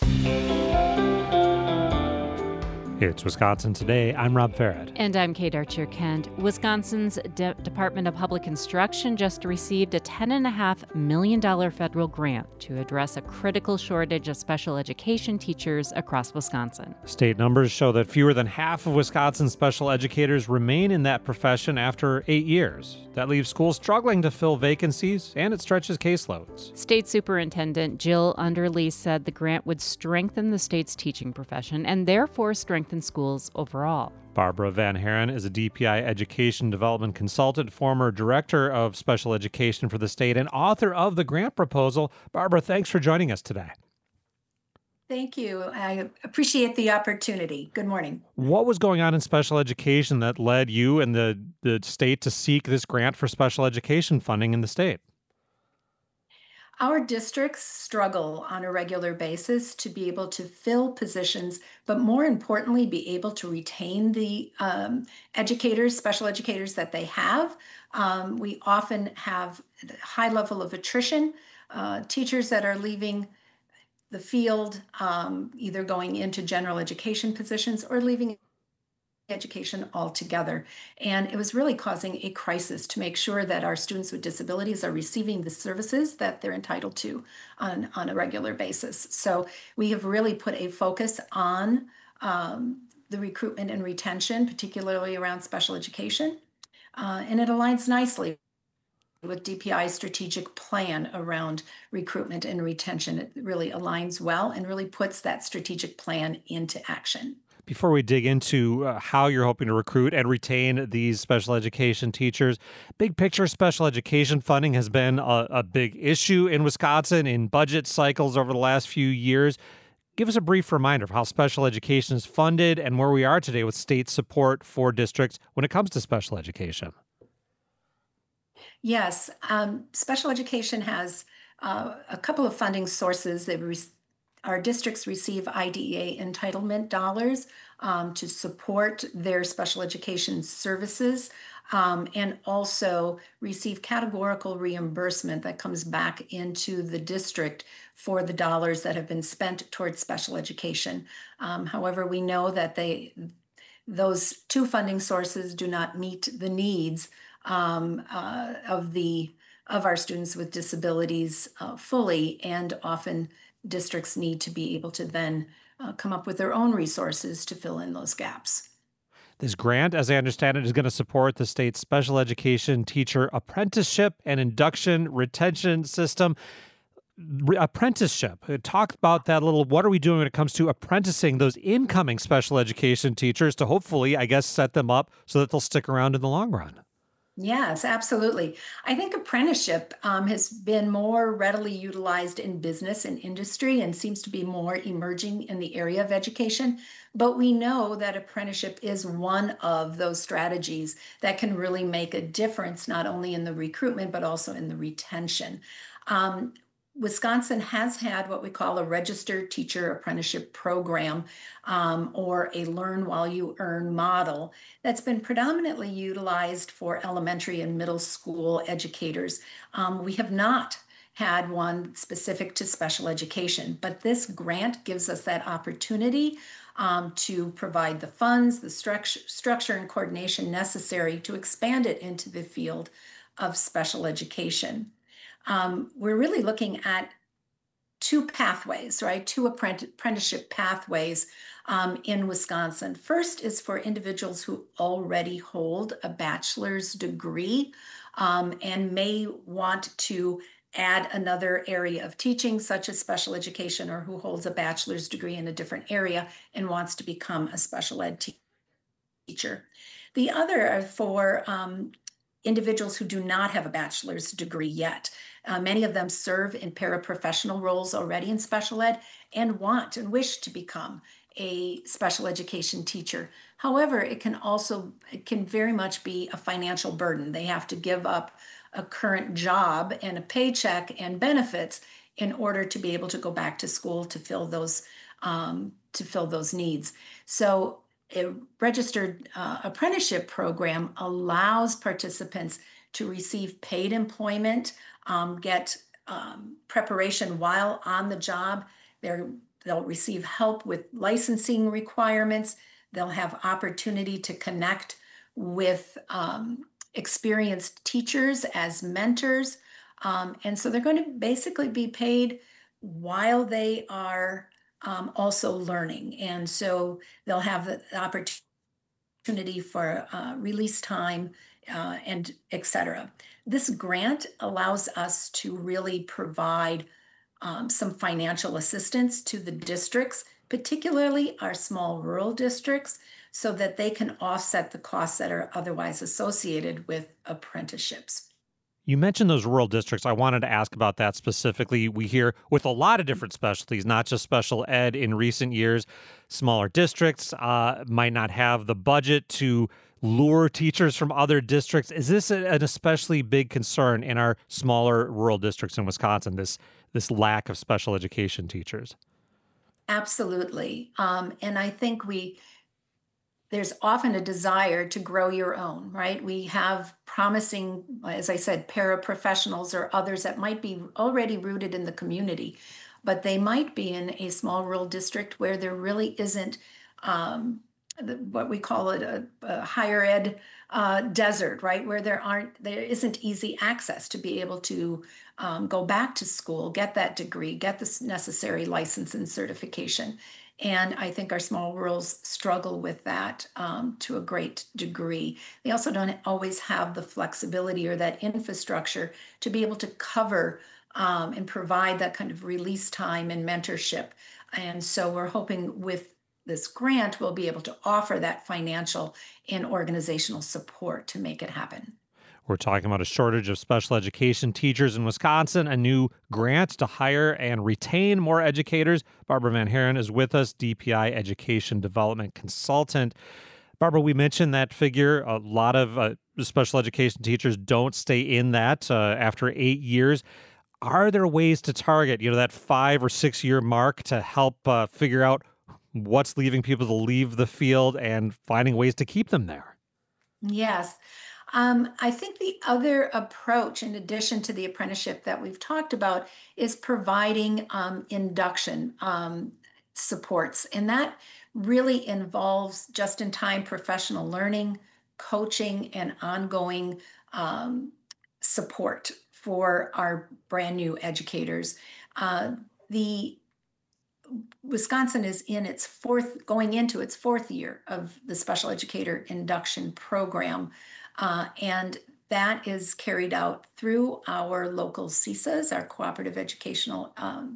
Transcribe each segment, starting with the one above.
It's Wisconsin Today. I'm Rob Farrett. And I'm Kate Archer-Kent. Wisconsin's Department of Public Instruction just received a $10.5 million federal grant to address a critical shortage of special education teachers across Wisconsin. State numbers show that fewer than half of Wisconsin's special educators remain in that profession after 8 years. That leaves schools struggling to fill vacancies, and it stretches caseloads. State Superintendent Jill Underly said the grant would strengthen the state's teaching profession and therefore strengthen schools overall. Barbara Van Haren is a DPI education development consultant, former director of special education for the state, and author of the grant proposal. Barbara, thanks for joining us today. Thank you. I appreciate the opportunity. Good morning. What was going on in special education that led you and the state to seek this grant for special education funding in the state? Our districts struggle on a regular basis to be able to fill positions, but more importantly, be able to retain the educators, special educators that they have. We often have a high level of attrition, teachers that are leaving the field, either going into general education positions or leaving education altogether. And it was really causing a crisis to make sure that our students with disabilities are receiving the services that they're entitled to on a regular basis. So we have really put a focus on the recruitment and retention, particularly around special education. And it aligns nicely with DPI's strategic plan around recruitment and retention. It really aligns well and really puts that strategic plan into action. Before we dig into how you're hoping to recruit and retain these special education teachers, big picture special education funding has been a big issue in Wisconsin in budget cycles over the last few years. Give us a brief reminder of how special education is funded and where we are today with state support for districts when it comes to special education. Yes, special education has a couple of funding sources. Our districts receive IDEA entitlement dollars to support their special education services and also receive categorical reimbursement that comes back into the district for the dollars that have been spent towards special education. However, we know that those two funding sources do not meet the needs of our students with disabilities fully, and often districts need to be able to then come up with their own resources to fill in those gaps. This grant, as I understand it, is going to support the state's special education teacher apprenticeship and induction retention system. Apprenticeship. Talk about that a little. What are we doing when it comes to apprenticing those incoming special education teachers to hopefully, I guess, set them up so that they'll stick around in the long run? Yes, absolutely. I think apprenticeship has been more readily utilized in business and industry and seems to be more emerging in the area of education. But we know that apprenticeship is one of those strategies that can really make a difference, not only in the recruitment, but also in the retention. Wisconsin has had what we call a registered teacher apprenticeship program or a learn while you earn model that's been predominantly utilized for elementary and middle school educators. We have not had one specific to special education, but this grant gives us that opportunity to provide the funds, the structure and coordination necessary to expand it into the field of special education. We're really looking at two pathways, right? Two apprenticeship pathways in Wisconsin. First is for individuals who already hold a bachelor's degree and may want to add another area of teaching, such as special education, or who holds a bachelor's degree in a different area and wants to become a special ed teacher. The other are for individuals who do not have a bachelor's degree yet. Many of them serve in paraprofessional roles already in special ed and want and wish to become a special education teacher. However, it can very much be a financial burden. They have to give up a current job and a paycheck and benefits in order to be able to go back to school to fill those needs. So a registered apprenticeship program allows participants to receive paid employment, get preparation while on the job. They're they'll receive help with licensing requirements. They'll have opportunity to connect with experienced teachers as mentors. And so they're going to basically be paid while they are also learning. And so they'll have the opportunity for release time and et cetera. This grant allows us to really provide some financial assistance to the districts, particularly our small rural districts, so that they can offset the costs that are otherwise associated with apprenticeships. You mentioned those rural districts. I wanted to ask about that specifically. We hear with a lot of different specialties, not just special ed in recent years, smaller districts might not have the budget to lure teachers from other districts. Is this an especially big concern in our smaller rural districts in Wisconsin, this lack of special education teachers? Absolutely. And I think there's often a desire to grow your own, right? We have promising, as I said, paraprofessionals or others that might be already rooted in the community, but they might be in a small rural district where there really isn't what we call it a higher ed desert, right? Where there isn't easy access to be able to go back to school, get that degree, get the necessary license and certification. And I think our small rurals struggle with that to a great degree. They also don't always have the flexibility or that infrastructure to be able to cover and provide that kind of release time and mentorship. And so we're hoping with this grant, we'll be able to offer that financial and organizational support to make it happen. We're talking about a shortage of special education teachers in Wisconsin, a new grant to hire and retain more educators. Barbara Van Haren is with us, DPI Education Development Consultant. Barbara, we mentioned that figure. A lot of special education teachers don't stay in that after 8 years. Are there ways to target, that 5 or 6 year mark to help figure out what's leaving people to leave the field and finding ways to keep them there? Yes. I think the other approach, in addition to the apprenticeship that we've talked about, is providing induction supports. And that really involves just in time professional learning, coaching, and ongoing support for our brand new educators. The Wisconsin is going into its fourth year of the special educator induction program. And that is carried out through our local CESAs, our cooperative educational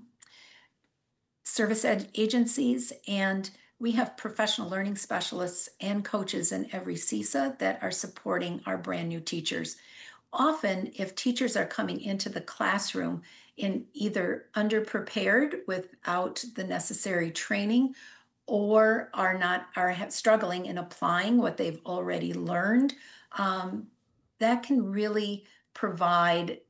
service agencies. And we have professional learning specialists and coaches in every CESA that are supporting our brand new teachers. Often, if teachers are coming into the classroom in either underprepared without the necessary training or are struggling in applying what they've already learned, that can really provide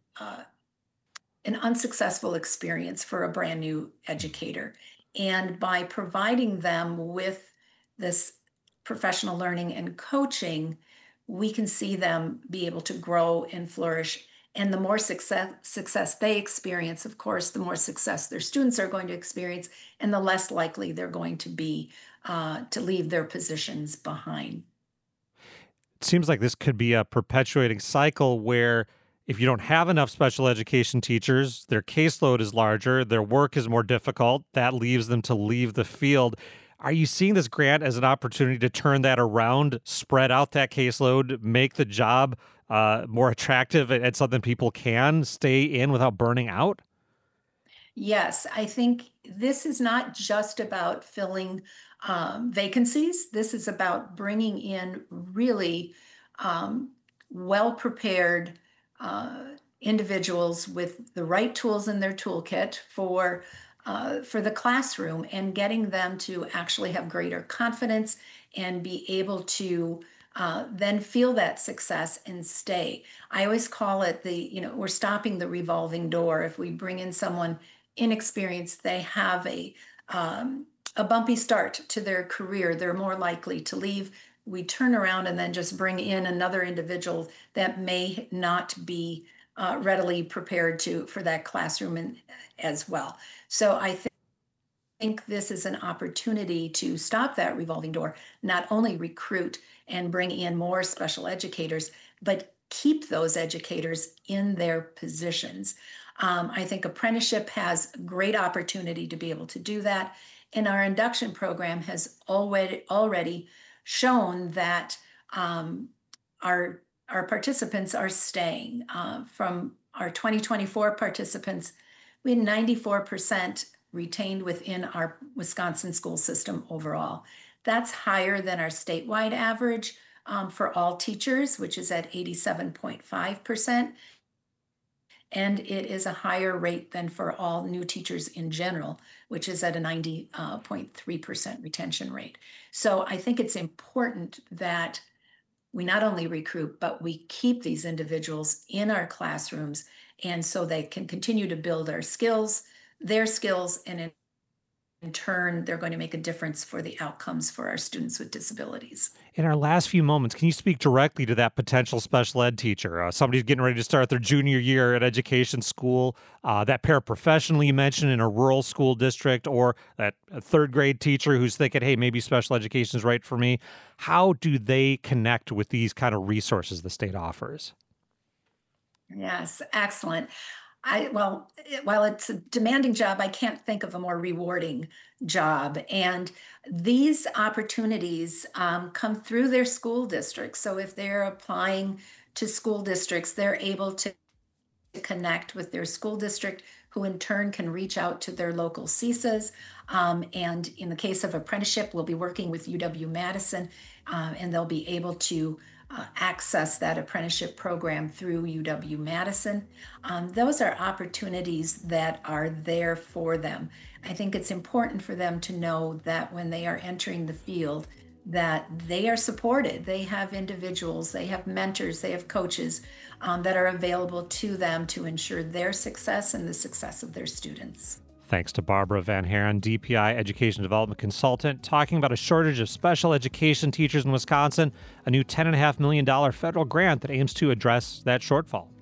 an unsuccessful experience for a brand new educator. And by providing them with this professional learning and coaching, we can see them be able to grow and flourish. And the more success they experience, of course, the more success their students are going to experience, and the less likely they're going to be to leave their positions behind. It seems like this could be a perpetuating cycle where if you don't have enough special education teachers, their caseload is larger, their work is more difficult, that leaves them to leave the field. Are you seeing this grant as an opportunity to turn that around, spread out that caseload, make the job more attractive and something people can stay in without burning out? Yes, I think this is not just about filling vacancies. This is about bringing in really well prepared individuals with the right tools in their toolkit for the classroom and getting them to actually have greater confidence and be able to then feel that success and stay. I always call it we're stopping the revolving door. If we bring in someone inexperienced, they have a bumpy start to their career. They're more likely to leave. We turn around and then just bring in another individual that may not be readily prepared for that classroom as well. So I think think this is an opportunity to stop that revolving door, not only recruit and bring in more special educators, but keep those educators in their positions. I think apprenticeship has great opportunity to be able to do that. And our induction program has already shown that our participants are staying. From our 2024 participants, we had 94% retained within our Wisconsin school system overall. That's higher than our statewide average for all teachers, which is at 87.5%. And it is a higher rate than for all new teachers in general, which is at a 90.3% retention rate. So I think it's important that we not only recruit, but we keep these individuals in our classrooms, and so they can continue to build our skills, their skills, and in turn, they're going to make a difference for the outcomes for our students with disabilities. In our last few moments, can you speak directly to that potential special ed teacher? Somebody's getting ready to start their junior year at education school, that paraprofessional you mentioned in a rural school district, or that third grade teacher who's thinking, hey, maybe special education is right for me. How do they connect with these kind of resources the state offers? Yes, excellent. Well, while it's a demanding job, I can't think of a more rewarding job. And these opportunities come through their school districts. So if they're applying to school districts, they're able to connect with their school district, who in turn can reach out to their local CSAs. And in the case of apprenticeship, we'll be working with UW-Madison, and they'll be able to access that apprenticeship program through UW-Madison. Those are opportunities that are there for them. I think it's important for them to know that when they are entering the field, that they are supported. They have individuals, they have mentors, they have coaches that are available to them to ensure their success and the success of their students. Thanks to Barbara Van Haren, DPI Education Development Consultant, talking about a shortage of special education teachers in Wisconsin, a new $10.5 million federal grant that aims to address that shortfall.